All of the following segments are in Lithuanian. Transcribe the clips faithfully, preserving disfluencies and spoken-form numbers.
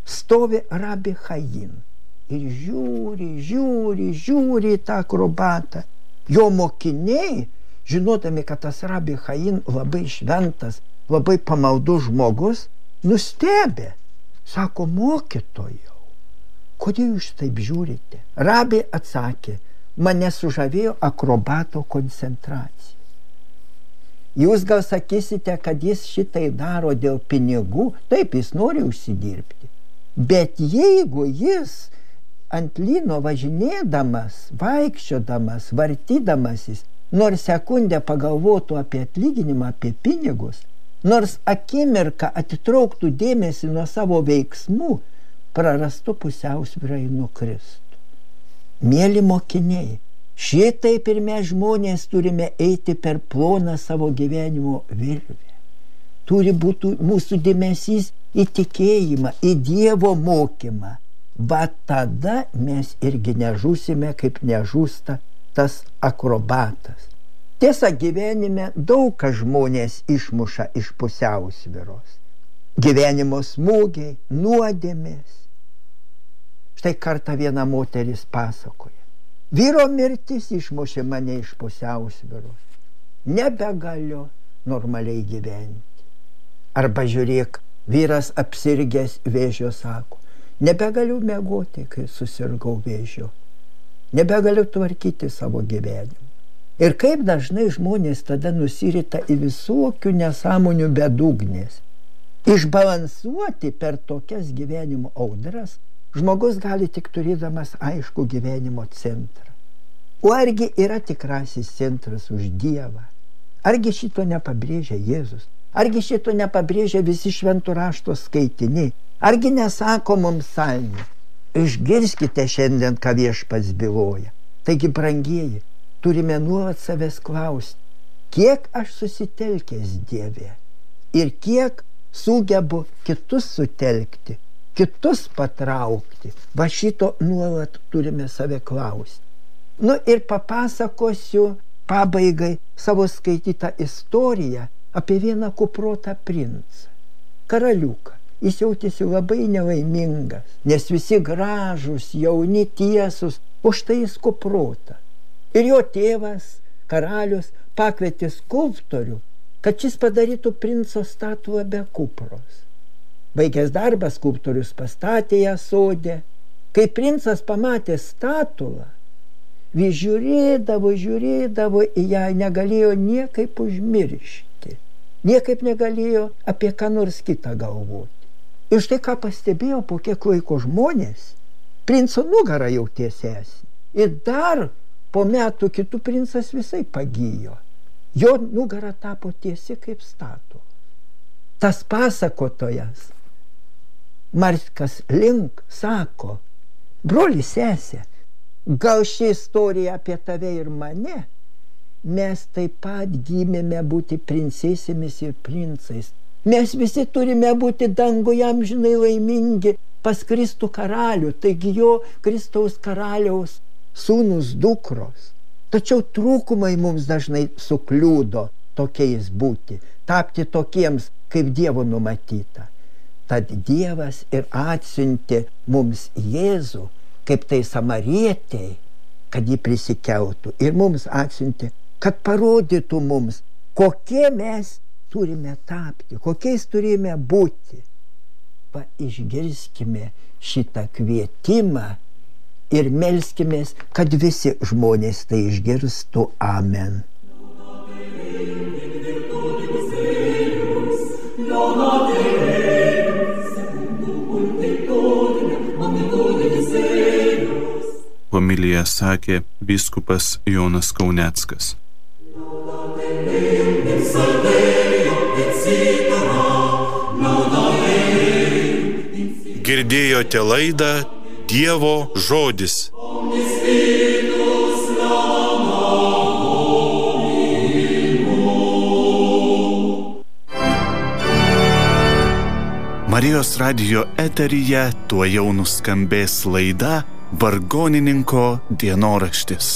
stovi Rabi Chaim ir žiūri, žiūri, žiūri į tą akrobatą. Jo mokiniai, žinodami, kad tas Rabi Chaim labai šventas, labai pamaldus žmogus, nustebė. Sako, mokytojau, kodėl jūs taip žiūrite? Rabi atsakė, mane sužavėjo akrobato koncentracija. Jūs gal sakysite, kad jis šitai daro dėl pinigų, taip, jis nori užsidirbti. Bet jeigu jis ant lyno važinėdamas, vaikščiodamas, vartydamasis, nors sekundę pagalvotų apie atlyginimą, apie pinigus, nors akimirką atitrauktų dėmesį nuo savo veiksmų, prarastų pusiausvyrą ir nukristų. Mieli mokiniai, šitaip ir mes žmonės turime eiti per ploną savo gyvenimo virvę. Turi būti mūsų dėmesys į tikėjimą, į Dievo mokymą. Va tada mes irgi nežūsime, kaip nežūsta tas akrobatas. Tiesa, gyvenime daug kas žmonės išmuša iš pusiausvyros. Gyvenimo smūgiai, nuodėmės. Štai kartą viena moteris pasakoja. Vyro mirtis išmušė mane iš pusiausvyros. Nebegaliu normaliai gyventi. Arba žiūrėk, vyras apsirgęs vėžio sako, nebegaliu miegoti, kai susirgau vėžiu. Nebegaliu tvarkyti savo gyvenimą. Ir kaip dažnai žmonės tada nusirita į visokių nesąmonių bedugnės. Išbalansuoti per tokias gyvenimo audras žmogus gali tik turėdamas aišku gyvenimo centrą. O argi yra tikrasis centras už Dievą? Argi šito nepabrėžia Jėzus? Argi šito nepabrėžia visi šventų rašto skaitiniai? Argi nesako mums psalmė? Išgirskite šiandien, ką viešpats byloja. Taigi, brangieji, turime nuolat savęs klausti, kiek aš susitelkęs Dieve ir kiek sugebu kitus sutelkti, kitus patraukti. Va šito nuolat turime save klausti. Nu ir papasakosiu pabaigai savo skaitytą istoriją apie vieną kuprotą princą, karaliuką. Jis jautėsi labai nelaimingas, nes visi gražūs, jauni, tiesus, o štai jis kuprotas. Ir jo tėvas, karalius, pakvietė skulptorių, kad šis padarytų princo statulą be kupros. Baigęs darbą, skulptorius pastatė ją sode. Kai princas pamatė statulą, vis žiūrėdavo, žiūrėdavo į ją, negalėjo niekaip užmiršti. Niekaip negalėjo apie ką nors kitą galvoti. Ir štai ką pastebėjo po kiek laiko žmonės, princo nugarą jau tiesesnė. Ir dar po metų kitų princas visai pagijo. Jo nugara tapo tiesi kaip statula. Tas pasakotojas, Markas Link, sako, broli, sesė, gal ši istorija apie tave ir mane? Mes taip pat gimėme būti princesėmis ir princais. Mes visi turime būti danguje amžinai laimingi pas Kristų karalių, taigi jo Kristaus karaliaus sūnus dukros. Tačiau trūkumai mums dažnai sukliudo tokiais būti, tapti tokiems, kaip Dievo numatyta. Tad Dievas ir atsiuntė mums Jėzų, kaip tai samarietei, kad jį prisikeltų. Ir mums atsiuntė, kad parodytų mums, kokie mes turime tapti, kokiais turime būti. Va, išgirskime šitą kvietimą ir melskimės, kad visi žmonės tai išgirstų. Amen. Homiliją sakė vyskupas Jonas Kauneckas. Girdėjote laidą Dievo žodis. Marijos radijo eteryje tuojau nuskambės laida Vargonininko dienoraštis.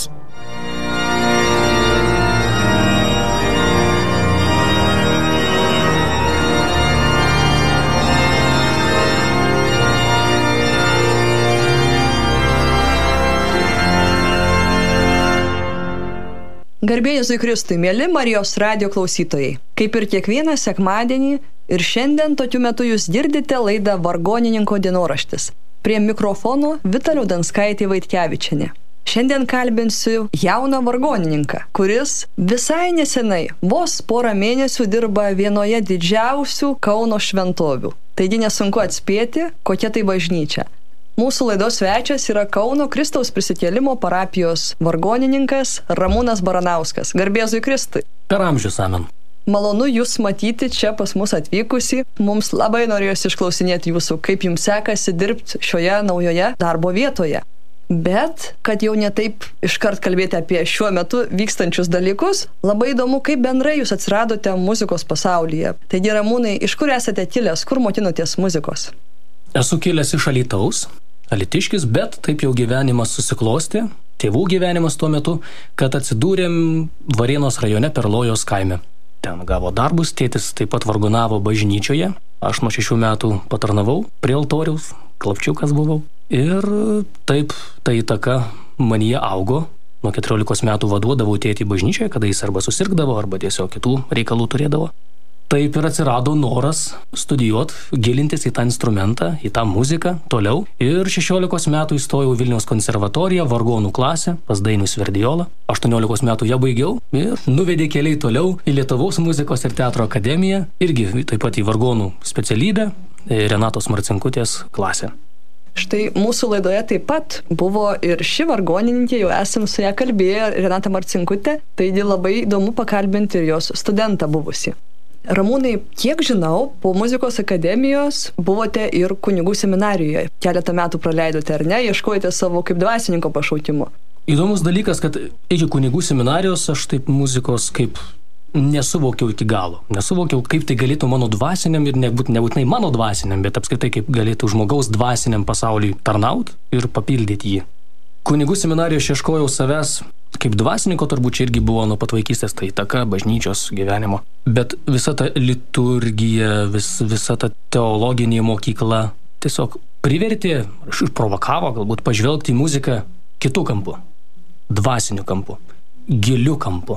Garbė Jėzui Kristui, mėly Marijos radijo klausytojai. Kaip ir kiekvieną sekmadienį ir šiandien tokiu metu jūs girdite laidą Vargonininko dienoraštis. Prie mikrofono Vita Liaudanskaitė Vaitkevičienė. Šiandien kalbinsiu jauną vargonininką, kuris visai nesenai, vos porą mėnesių dirba vienoje didžiausių Kauno šventovių. Taigi nesunku atspėti, kokia tai bažnyčia. Mūsų laidos svečias yra Kauno Kristaus prisikėlimo parapijos vargonininkas Ramūnas Baranauskas. Garbė Jėzui Kristui. Per amžius, amen. Malonu jūs matyti čia pas mus atvykusi. Mums labai norėjosi išklausinėti jūsų, kaip jums sekasi dirbti šioje naujoje darbo vietoje. Bet, kad jau netaip iškart kalbėti apie šiuo metu vykstančius dalykus, labai įdomu, kaip bendrai jūs atsiradote muzikos pasaulyje. Taigi, Ramūnai, iš kur esate kilęs, kur mokinotės muzikos? Esu kilęs iš Alytaus, alytiškis, bet taip jau gyvenimas susiklosti, tėvų gyvenimas tuo metu, kad atsidūrėm Varėnos rajone Perlojos kaime. Ten gavo darbus, tėtis taip pat vargonavo bažnyčioje, aš nuo šešių metų patarnavau prie altoriaus, klapčiukas buvau. Ir taip ta įtaka manyje augo. Nuo keturiolikos metų vaduodavau tėtį bažnyčioje, kada jis arba susirgdavo, arba tiesiog kitų reikalų turėdavo. Taip ir atsirado noras studijuoti, gilintis į tą instrumentą, į tą muziką toliau. Ir šešiolikos metų įstojau Vilniaus konservatoriją, vargonų klasę, pas Dainių Sverdiolą. aštuoniolikos metų ją baigiau ir nuvedė keliai toliau į Lietuvos muzikos ir teatro akademiją, irgi taip pat į vargonų specialybę, Renatos Marcinkutės klasę. Štai mūsų laidoje taip pat buvo ir ši vargonininkė, jau esam su ją kalbėję, Renata Marcinkutė, taigi labai įdomu pakalbinti ir jos studentą buvusi. Ramūnai, kiek žinau, po muzikos akademijos buvote ir kunigų seminarijoje. Keletą metų praleidote, ar ne? Ieškojate savo kaip dvasininko pašaukimo. Įdomus dalykas, kad iki kunigų seminarijos aš taip muzikos kaip nesuvokiau iki galo. Nesuvokiau, kaip tai galėtų mano dvasiniam ir nebūt, nebūtinai mano dvasiniam, bet apskritai kaip galėtų žmogaus dvasiniam pasauliui tarnauti ir papildyti jį. Kunigų seminarijoje ieškojau savęs kaip dvasininko, turbūt čia irgi buvo nuo pat vaikystės tai įtaka bažnyčios gyvenimo. Bet visa ta liturgija, vis, visa ta teologinė mokykla tiesiog privertė, išprovokavo galbūt pažvelgti į muziką kitų kampų, dvasinių kampų, gilių kampų.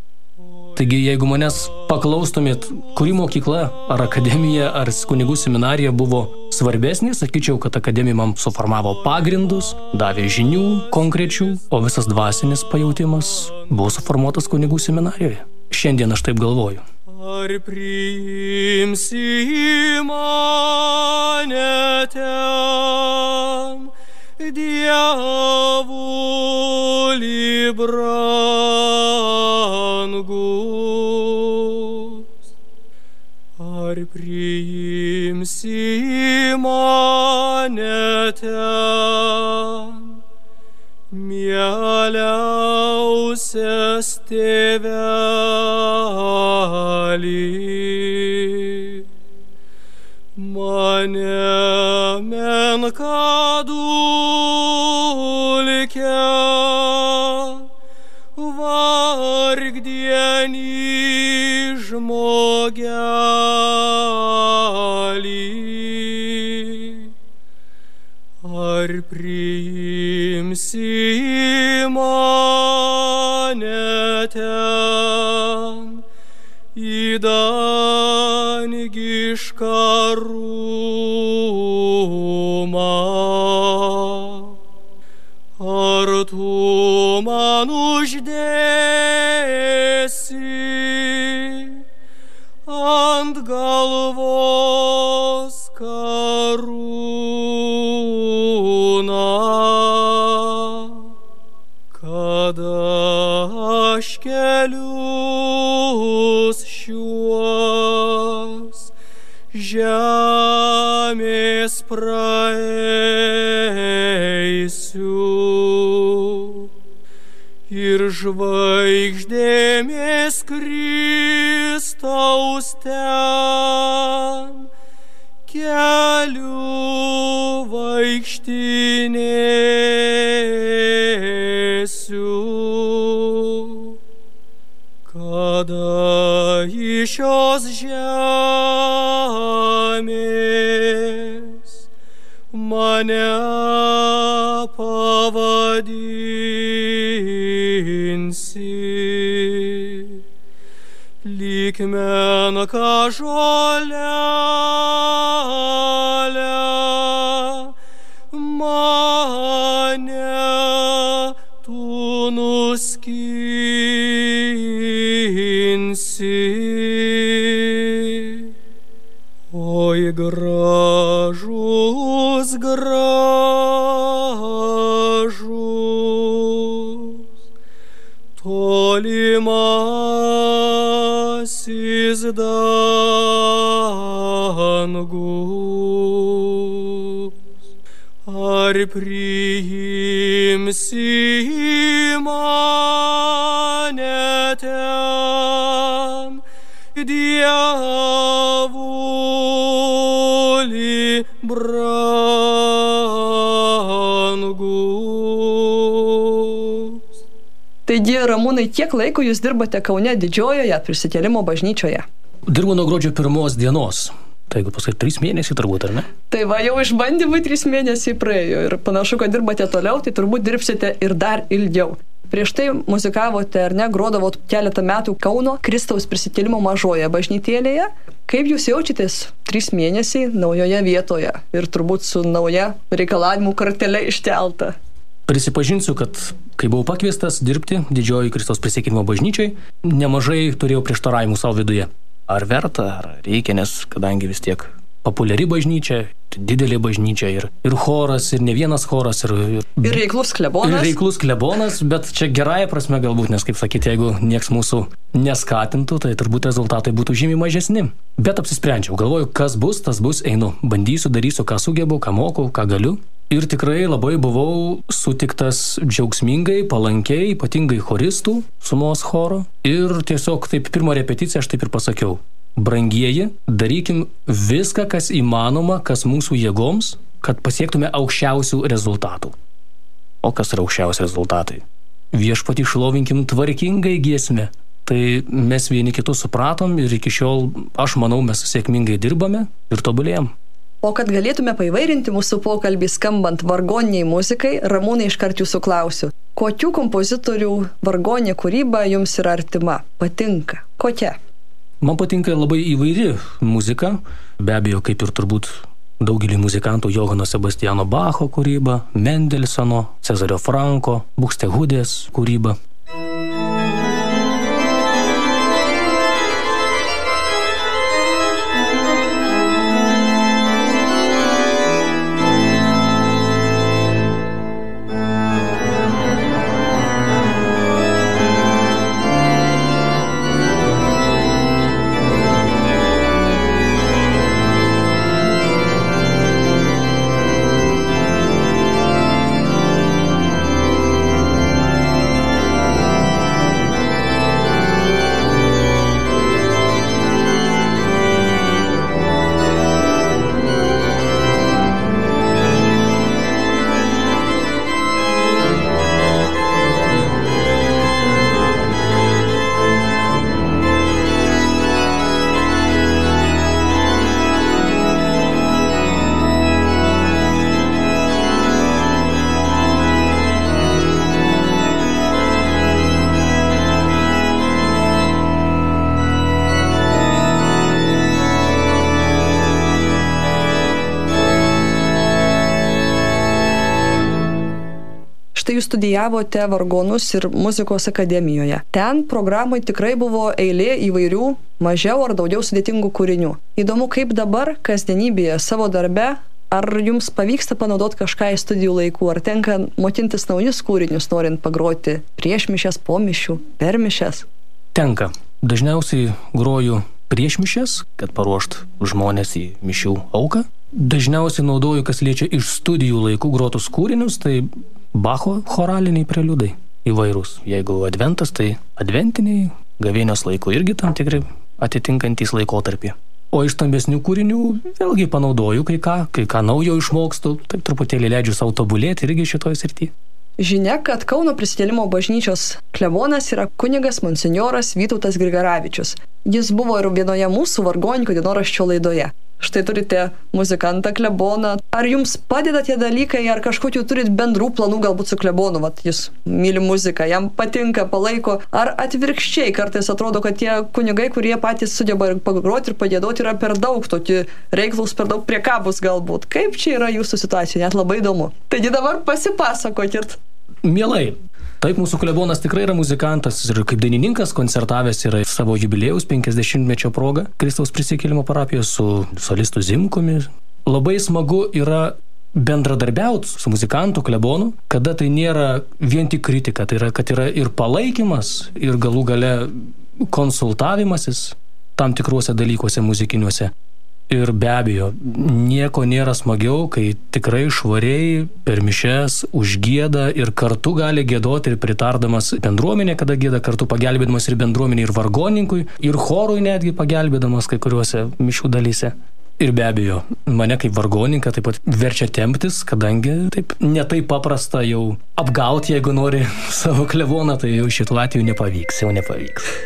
Taigi, jeigu manęs paklaustumėt, kuri mokykla, ar akademija, ar kunigų seminarija buvo svarbesnė, sakyčiau, kad akademija man suformavo pagrindus, davė žinių konkrečių, o visas dvasinis pajautimas buvo suformuotas kunigų seminarijoje. Šiandien aš taip galvoju. Ar priimsi mane ten, dievuli brangus? Ar priimsi mane ten, mieliausias tėveli? Mane menka dulke, vargdienį žmogelį. Ar priimsi mane ten į dangišką rūmą? Ar tu man uždėsi ant galvos karūną, kada aš kelius šiuos žemės praeisiu ir žvaigždėmis Kristaus ten keliu vaikštinėsiu, kada iš šios žemės mane pavadinsi lyg menka žolelė, mane tu nuskinsi. Oi gražus, gražus, tolimasis dangus, ar priimsi mane ten, dievuli brangus. Taigi, Ramūnai, kiek laiko jūs dirbate Kaune Didžiojoje Prisikėlimo bažnyčioje? Dirbu nuo gruodžio pirmos dienos. Tai jeigu pasakyti, trys mėnesiai turbūt, ar ne? Tai va, jau išbandymai trys mėnesiai praėjo ir panašu, kad dirbate toliau, tai turbūt dirbsite ir dar ilgiau. Prieš tai muzikavote, ar ne, grodavot keletą metų Kauno Kristaus Prisikėlimo mažoje bažnytėlėje. Kaip jūs jaučiatės trys mėnesiai naujoje vietoje ir turbūt su nauja reikalavimų kartelė iškelta? Prisipažinsiu, kad kai buvau pakviestas dirbti Didžiojoje Kristaus Prisikėlimo bažnyčiai, nemažai turėjau prieštaravimų savo viduje. Ar verta, ar reikia, nes kadangi vis tiek populiari bažnyčia, didelė bažnyčia ir, ir choras, ir ne vienas choras, ir, ir, ir reiklus klebonas. Ir reiklus klebonas, bet čia gerąja prasme galbūt, nes kaip sakyti, jeigu nieks mūsų neskatintų, tai turbūt rezultatai būtų žymiai mažesni. Bet apsisprendžiau, galvoju, kas bus, tas bus, einu, bandysiu, darysiu, ką sugebu, ką moku, ką galiu. Ir tikrai labai buvau sutiktas džiaugsmingai, palankiai, ypatingai choristų, sumos choro. Ir tiesiog taip pirmą repeticiją aš taip ir pasakiau. Brangieji, darykim viską, kas įmanoma, kas mūsų jėgoms, kad pasiektume aukščiausių rezultatų. O kas yra aukščiausi rezultatai? Viešpatį šlovinkim tvarkingai giesme. Tai mes vieni kitus supratom ir iki šiol, aš manau, mes sėkmingai dirbame ir tobulėjam. O kad galėtume paįvairinti mūsų pokalbį skambant vargoniniai muzikai, Ramūnai, iškart jūsų klausiu. Kokių kompozitorių vargoninė kūryba jums yra artima? Patinka? Kokia? Man patinka labai įvairi muzika, be abejo, kaip ir turbūt daugelį muzikantų, Johano Sebastiano Bacho kūryba, Mendelsono, Cezario Franko, Buxtehudės kūryba. Štai jūs studijavote vargonus ir muzikos akademijoje. Ten programai tikrai buvo eilė įvairių, mažiau ar daugiau sudėtingų kūrinių. Įdomu, kaip dabar, kasdienybėje, savo darbe, ar jums pavyksta panaudoti kažką į studijų laikų, ar tenka mokintis naujus kūrinius, norint pagroti prieš mišias, po mišių, per mišias? Tenka. Dažniausiai groju prieš mišias, kad paruošt žmonės į mišių auką. Dažniausiai naudoju, kas liečia iš studijų laikų grotus kūrinius, tai Bacho choraliniai preliudai įvairūs. Jeigu adventas, tai adventiniai, gavėnios laiku irgi tam tikri atitinkantys laikotarpį. O iš stambesnių kūrinių vėlgi panaudoju kai ką, kai ką naujo išmokstu, taip truputėlį leidžiu savo tobulėti irgi šitoj srity. Žinia, kad Kauno Prisikėlimo bažnyčios klebonas yra kunigas monsinjoras Vytautas Grigaravičius. Jis buvo ir vienoje mūsų vargonininko dienoraščio laidoje. štai turite muzikantą kleboną. Ar jums padeda tie dalykai, ar kažkokių turit bendrų planų galbūt su klebonu, vat jis myli muziką, jam patinka, palaiko, ar atvirkščiai kartais atrodo, kad tie kunigai, kurie patys sugeba ir pagroti ir padėdoti, yra per daug tokie reiklus, per daug priekabus galbūt. Kaip čia yra jūsų situacija, net labai įdomu. Taigi dabar pasipasakokit. Mielai. Taip, mūsų klebonas tikrai yra muzikantas ir kaip dainininkas koncertavęs yra savo jubiliejaus penkiasdešimtmečio proga Kristaus prisikėlimo parapijoje su solistu Zimkumi. Labai smagu yra bendradarbiauti su muzikantu klebonu, kada tai nėra vien tik kritika, tai yra, kad yra ir palaikymas, ir galų gale konsultavimasis tam tikruose dalykuose muzikiniuose. Ir be abejo, nieko nėra smagiau, kai tikrai švariai per mišes užgieda ir kartu gali giedoti ir pritardamas bendruomenė, kada gieda kartu pagelbėdamas ir bendruomenė, ir vargonininkui, ir chorui netgi pagelbėdamas kai kuriuose mišių dalyse. Ir be abejo, mane kaip vargonininką taip pat verčia temptis, kadangi taip netai paprasta jau apgauti, jeigu nori savo kleboną, tai jau šitų atveju nepavyks, jau nepavyks.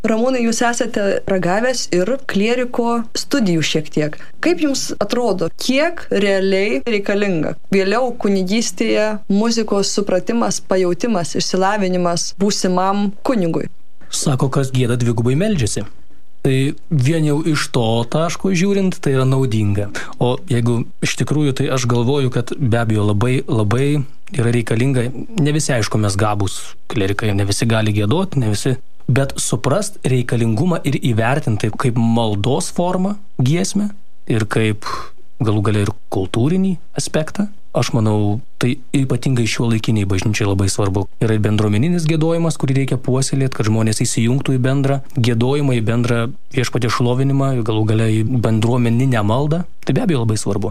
Ramūnai, jūs esate ragavęs ir klieriko studijų šiek tiek. Kaip jums atrodo, kiek realiai reikalinga vėliau kunigystėje muzikos supratimas, pajautimas, išsilavinimas būsimam kunigui? Sako, kas gieda dvigubai meldžiasi. Tai vien jau iš to taško žiūrint, tai yra naudinga. O jeigu iš tikrųjų, tai aš galvoju, kad be abejo labai, labai yra reikalinga, ne visi aišku mes gabūs klerikai, ne visi gali giedoti, ne visi, bet suprast reikalingumą ir įvertinti kaip maldos formą giesmę ir kaip galų galia ir kultūrinį aspektą. Aš manau, tai ypatingai šiuolaikiniai bažnyčiai labai svarbu. Yra ir bendruomeninis giedojimas, kurį reikia puoselėti, kad žmonės įsijungtų į bendrą giedojimą, į bendrą viešpaties šlovinimą, galų galia į bendruomeninę maldą. Tai be abejo labai svarbu.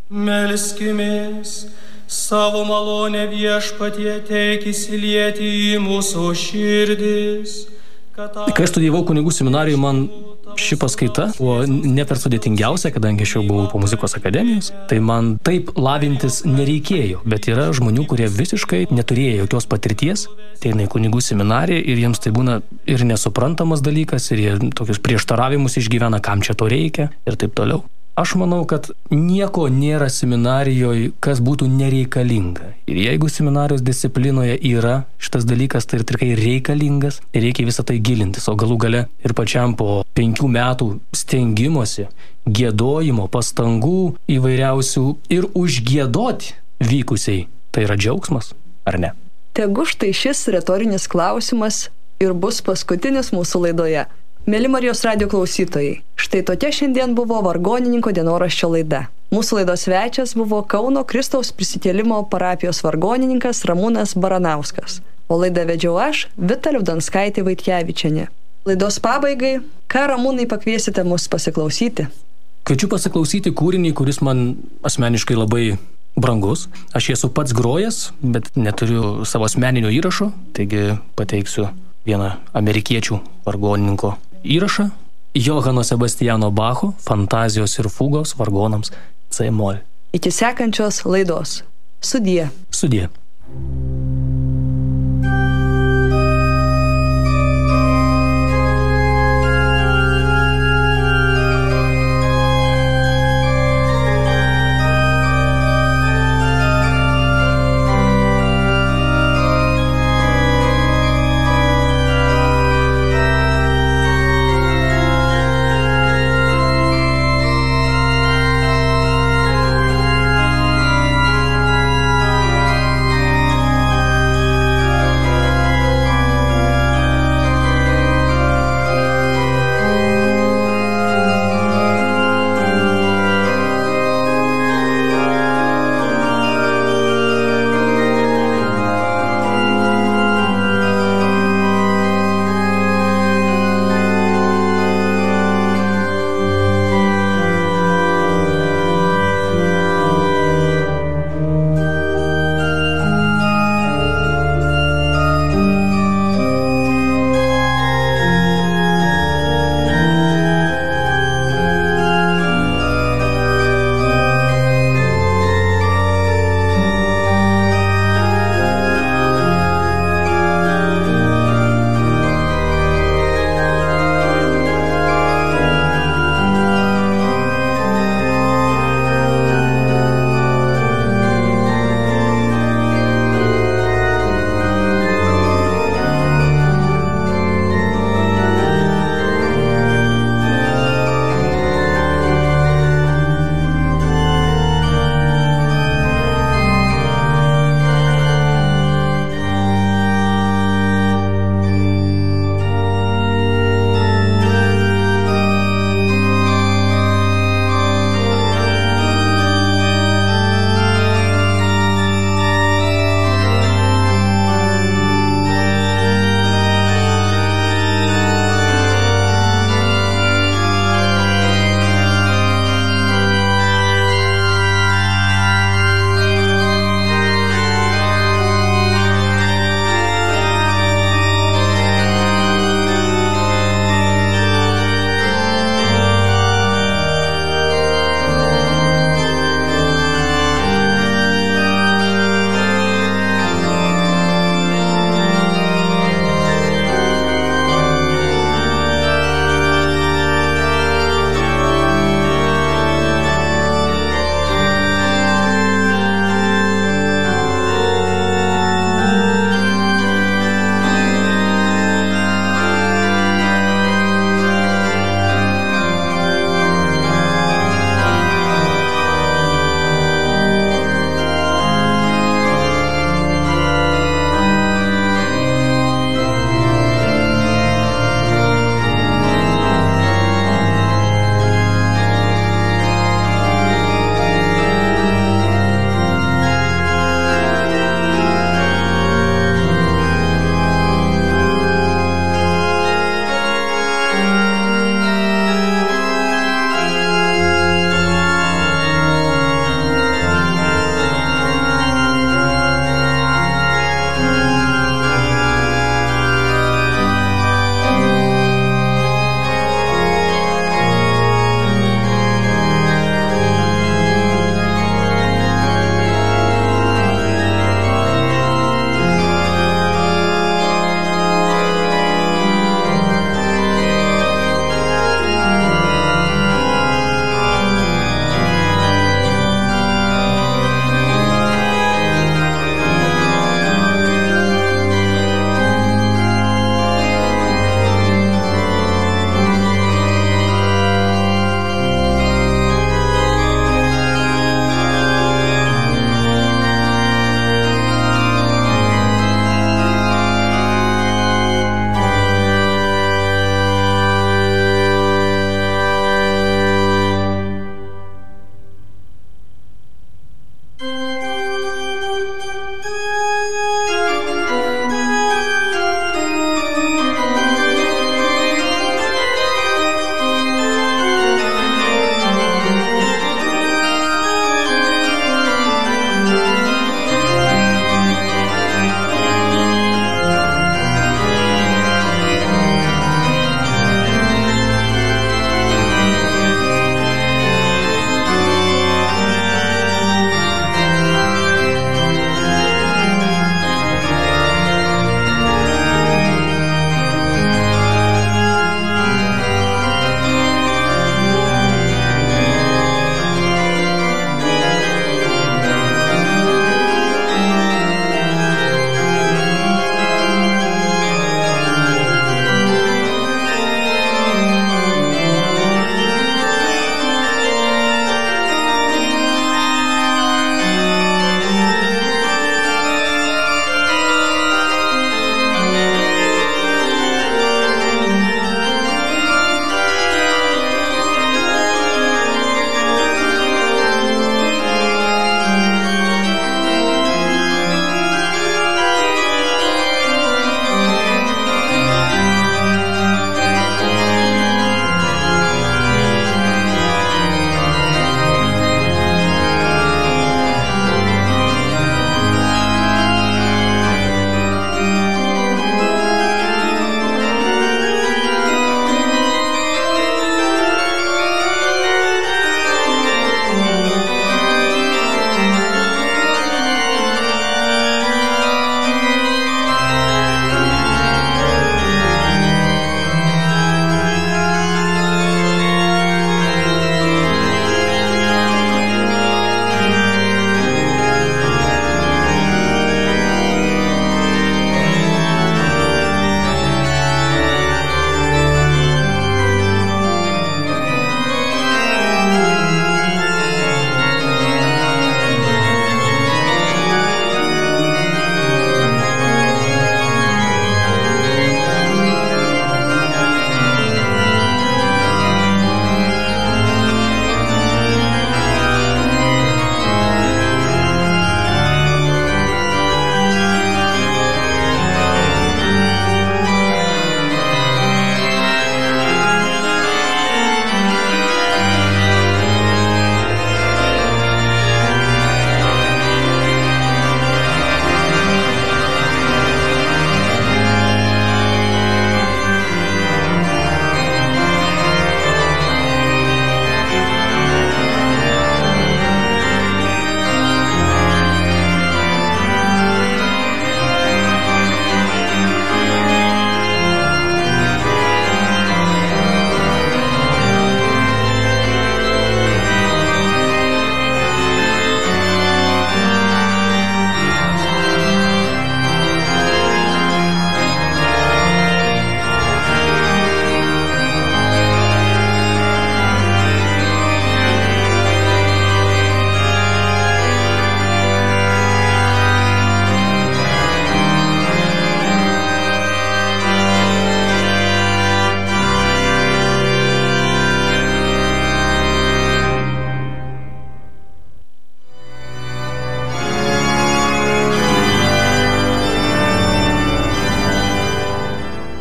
Melskimės, savo malonę Viešpatie teik įsilieti į mūsų širdis. Kai aš studijavau kunigų seminarijoje, man ši paskaita buvo ne per sudėtingiausia, kadangi aš jau buvau po muzikos akademijos, tai man taip lavintis nereikėjo, bet yra žmonių, kurie visiškai neturėjo jokios patirties, ateina į kunigų seminariją ir jiems tai būna ir nesuprantamas dalykas, ir jie tokius prieštaravimus išgyvena, kam čia to reikia ir taip toliau. Aš manau, kad nieko nėra seminarijoje, kas būtų nereikalinga. Ir jeigu seminarijos disciplinoje yra šitas dalykas, tai ir tikrai reikalingas, ir reikia visą tai gilintis. O galų gale ir pačiam po penkių metų stengimosi, giedojimo, pastangų įvairiausių ir užgiedoti vykusiai, tai yra džiaugsmas, ar ne? Tegu štai šis retorinis klausimas ir bus paskutinis mūsų laidoje. Mėly Marijos radijo klausytojai, štai tokia šiandien buvo vargonininko dienoraščio laida. Mūsų laidos svečias buvo Kauno Kristaus prisikėlimo parapijos vargonininkas Ramūnas Baranauskas. O laidą vedžiau aš, Vita Liaudanskaitė Vaitkevičienė. Laidos pabaigai, ką Ramūnai pakviesite mus pasiklausyti? Kviečiu pasiklausyti kūrinį, kuris man asmeniškai labai brangus. Aš esu pats grojęs, bet neturiu savo asmeninio įrašo, taigi pateiksiu vieną amerikiečių vargonininko įrašą. Johano Sebastiano Bacho Fantazijos ir fugos vargonams C mol. Iki sekančios laidos. Sudie. Sudie.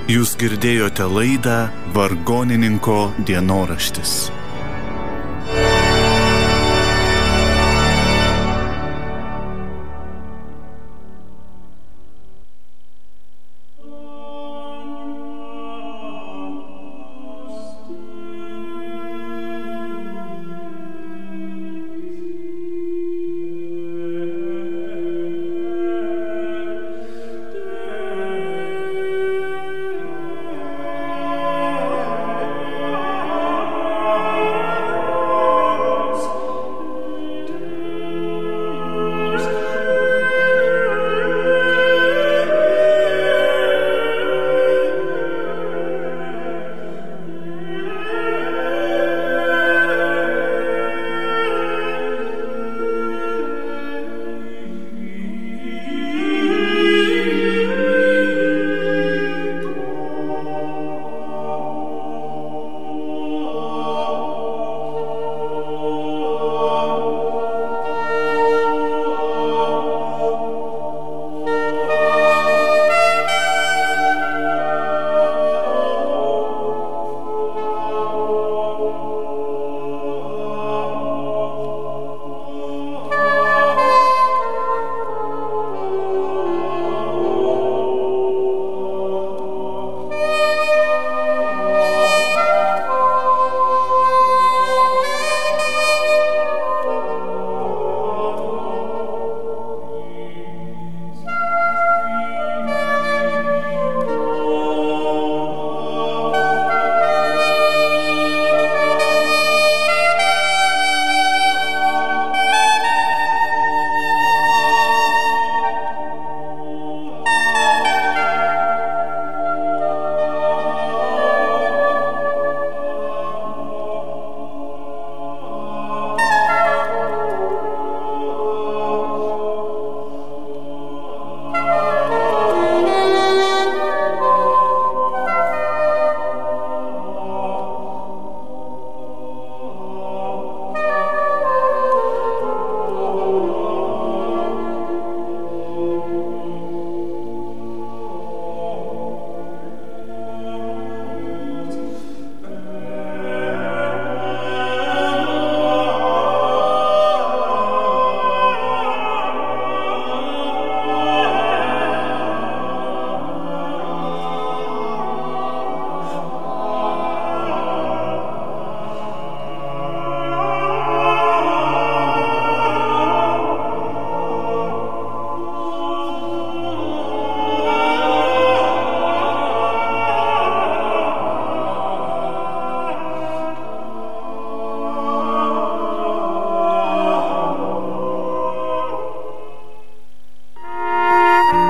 Jūs girdėjote laidą Vargonininko dienoraštis.